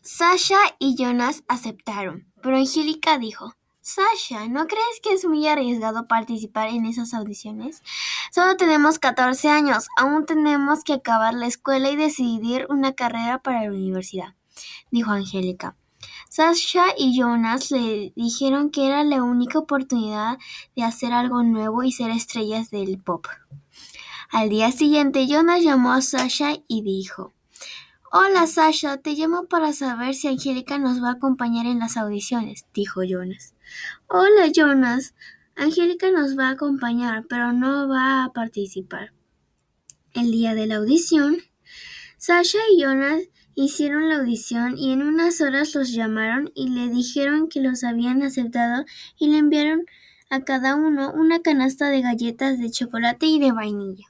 Sasha y Jonas aceptaron, pero Angélica dijo: Sasha, ¿no crees que es muy arriesgado participar en esas audiciones? Solo tenemos 14 años, aún tenemos que acabar la escuela y decidir una carrera para la universidad, dijo Angélica. Sasha y Jonas le dijeron que era la única oportunidad de hacer algo nuevo y ser estrellas del pop. Al día siguiente, Jonas llamó a Sasha y dijo: Hola Sasha, te llamo para saber si Angélica nos va a acompañar en las audiciones, dijo Jonas. Hola Jonas, Angélica nos va a acompañar, pero no va a participar. El día de la audición, Sasha y Jonas hicieron la audición y en unas horas los llamaron y le dijeron que los habían aceptado y le enviaron a cada uno una canasta de galletas de chocolate y de vainilla.